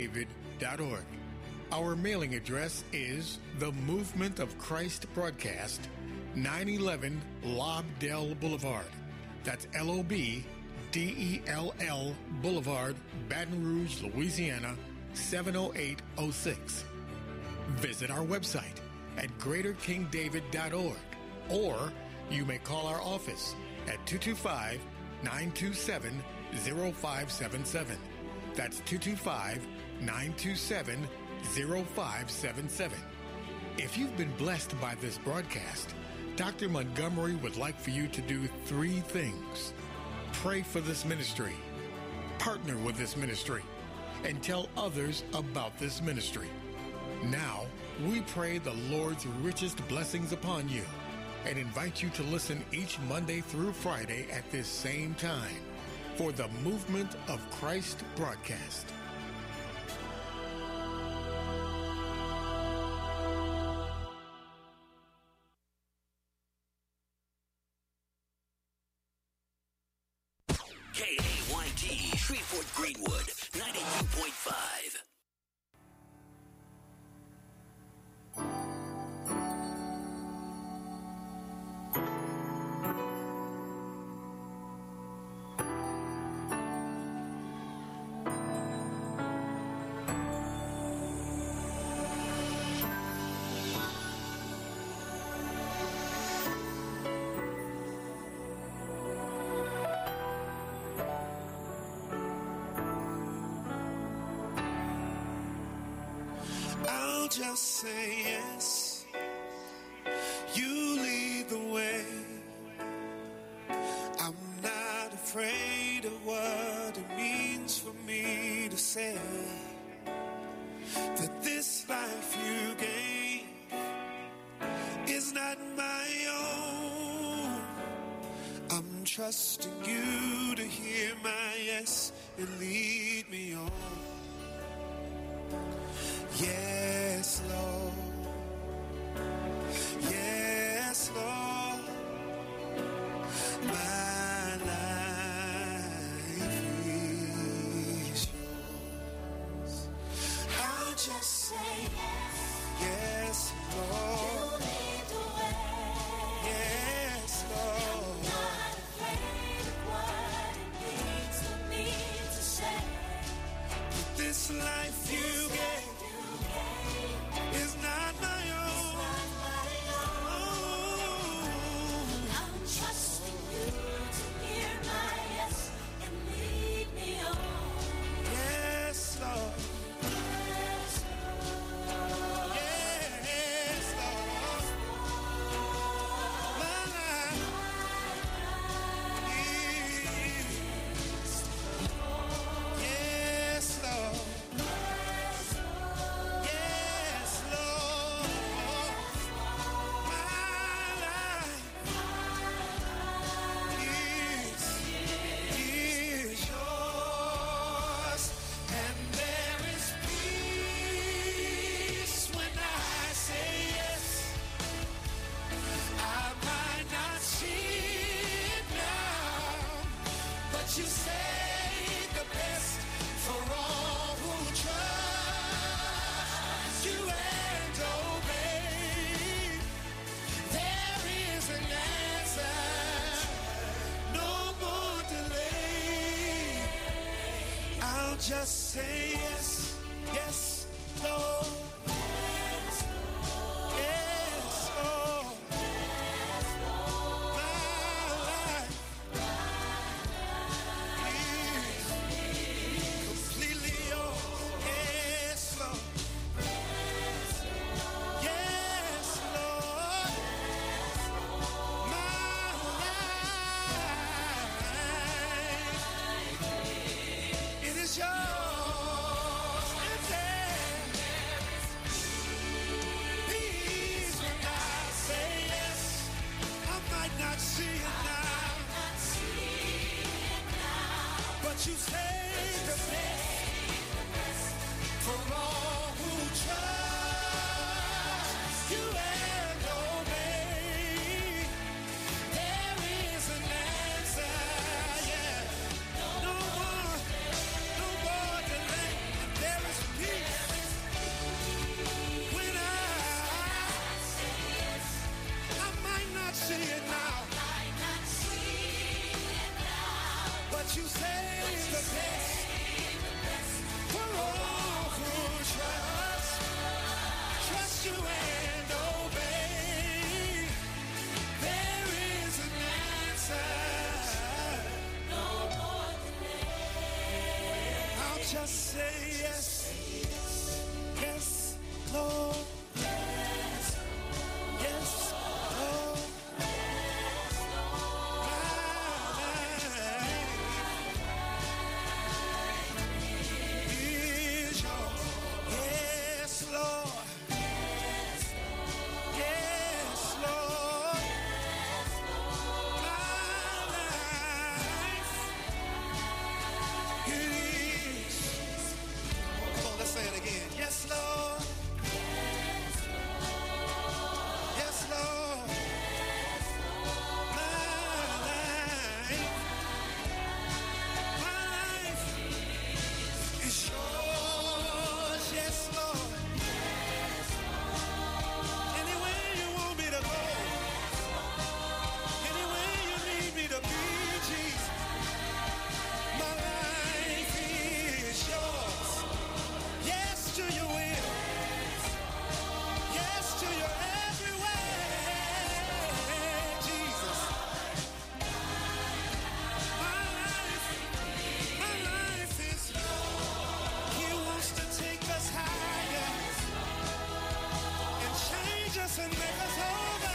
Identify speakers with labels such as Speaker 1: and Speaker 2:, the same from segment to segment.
Speaker 1: David.org. Our mailing address is The Movement of Christ Broadcast, 911 Lobdell Boulevard. That's Lobdell Boulevard, Baton Rouge, Louisiana, 70806. Visit our website at greaterkingdavid.org, or you may call our office at 225-927-0577. That's 225-927-0577. If you've been blessed by this broadcast, Dr. Montgomery would like for you to do 3 things. Pray for this ministry, partner with this ministry, and tell others about this ministry. Now, we pray the Lord's richest blessings upon you and invite you to listen each Monday through Friday at this same time for the Movement of Christ broadcast.
Speaker 2: KAYT, Shreveport Greenwood, 92.5.
Speaker 3: Just say yes, you lead the way. I'm not afraid of what it means for me to say that this life you gave is not my own. I'm trusting you to hear my yes and lead me on. Yes, Lord. Yes, Lord. My life is yours. I'll just say yes. Yes, Lord. You lead the way. Yes, Lord. I'm not afraid of what it means for me to say that this life you gave is not my own. I'm trusting you to hear my yes and lead me on. Yes, Lord. Yes, Lord. Yes, Lord. My life is yes, Lord. You say the best for all who trust you and obey. There is an answer, no more delay. I'll just say yes, yes, Lord. It is yours. make us over.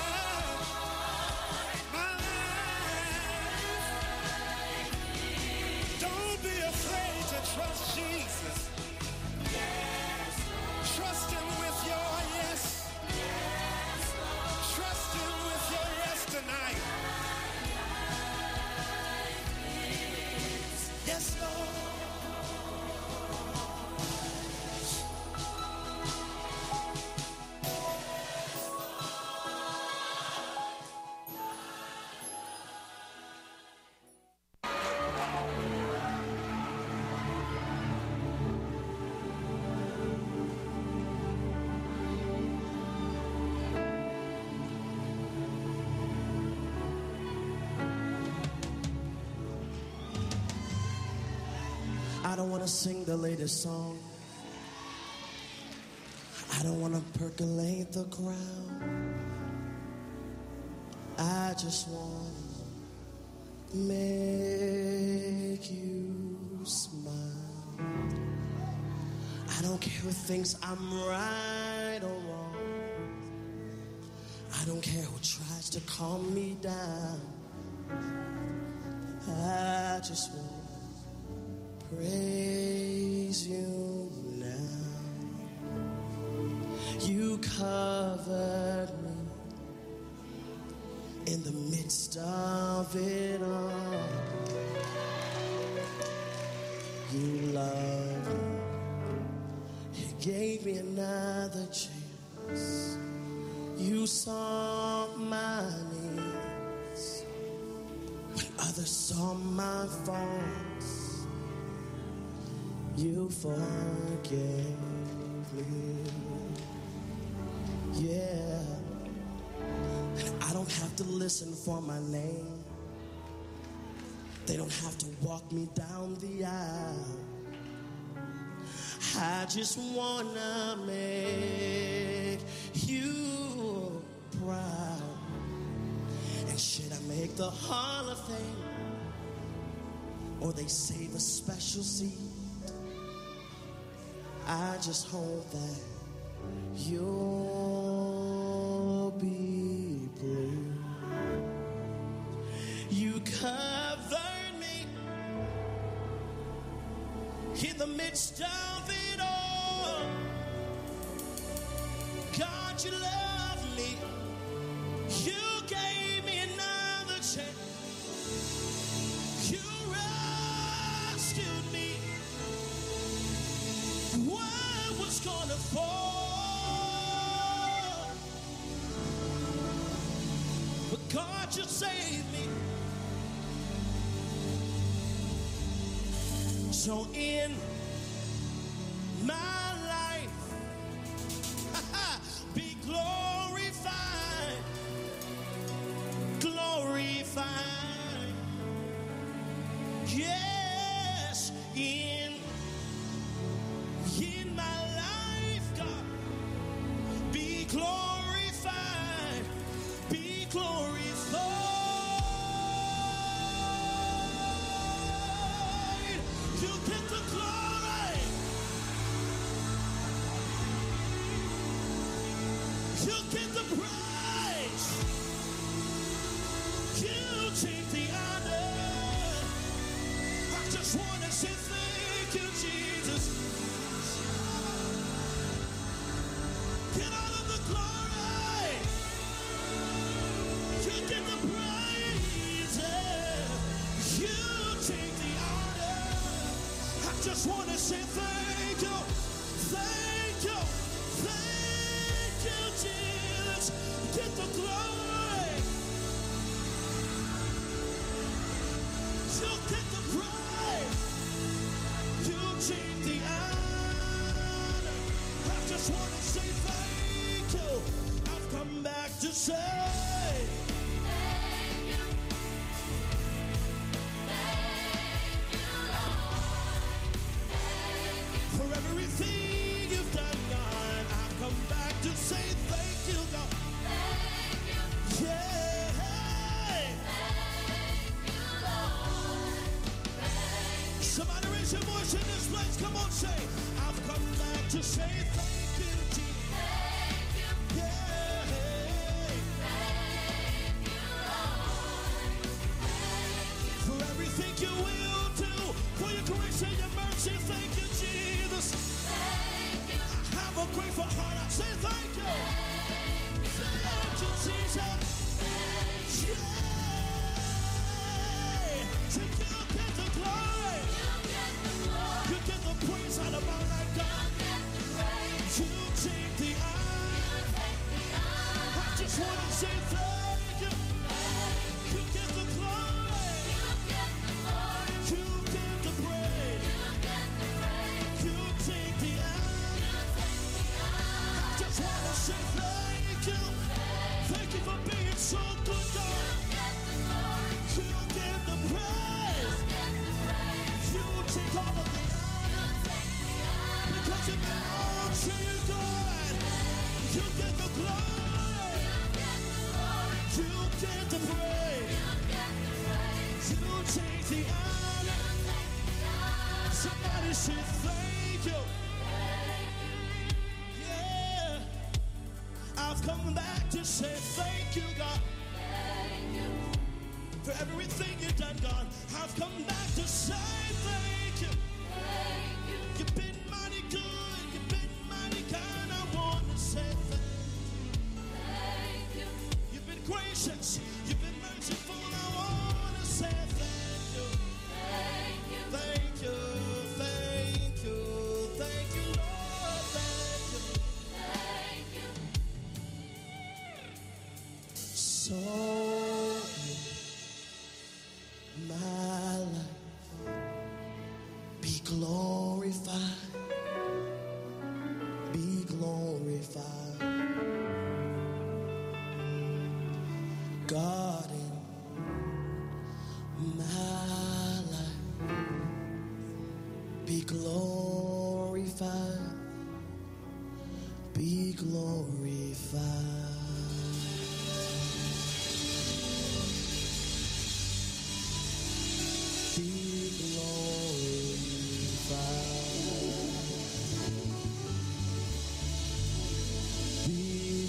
Speaker 3: My life. Don't be afraid to trust Jesus. Trust him with your yes. Trust him with your yes tonight. Yes, Lord.
Speaker 4: I don't want to sing the latest song. I don't want to percolate the crowd. I just want to make you smile. I don't care who thinks I'm right or wrong. I don't care who tries to calm me down. I just want praise you now. You covered me in the midst of it all. You loved me. You gave me another chance. You saw my needs when others saw my faults. You forgave me, yeah. And I don't have to listen for my name. They don't have to walk me down the aisle. I just wanna make you proud. And should I make the Hall of Fame, or they save a special seat, I just hope that you'll be blue. You covered me in the midst of it all. God, you love me. You gave me another chance. You rescued me. What was gonna fall? But God, you saved me. So in my life, be glorified, glorified. Yes, in my life, God, be glorified, be glorified. You get the glory. You get the praise. You take the honor. I just want to say thank you, Jesus. Get all of the glory. You get the praise. You take the honor. I just want to say thank you. Thank you. Thank you, Jesus. Get the glory. You get the praise. You take the honor. I just want to say thank you. I've come back to say thank you. Thank you, Lord. Thank you. For everything you've done, God. I've come back to say thank you, God. Thank you. Yeah. Thank you, Lord. Thank you. Somebody raise your voice in this place. Come on, say, I've come back to say thank you, Jesus. Thank you. Yeah. grateful heart, I say thank you. Thank you, Jesus. Yeah. So you get the glory. You get the praise out of my life, God. You take the honor. I just want to say thank you. You get the glory. You get the praise. You take the honor. I just want to say thank you. Thank you for being so good, God. You get the praise. You take all of the honor. Because it belongs to you, God. You get the glory. You get the praise. You take the honor. Somebody say thank you. Yeah. I've come back to say thank you, God. For everything you've done, God. I've come back to say thank you. You've been mighty good. You've been mighty kind. I want to say thank you. You've been gracious. You've been merciful. I want to say thank you. Thank you. Thank you. Thank you, Lord. Thank you. So my life be glorified, be glorified, God in my life be glorified, be glorified. Be glorified. Be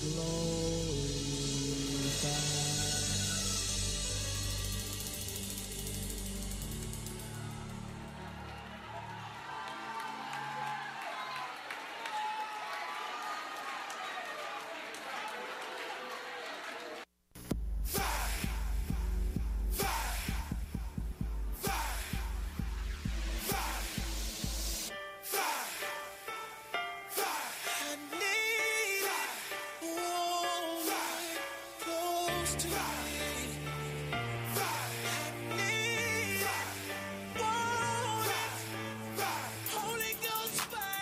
Speaker 4: glorified. I need it all night close to me.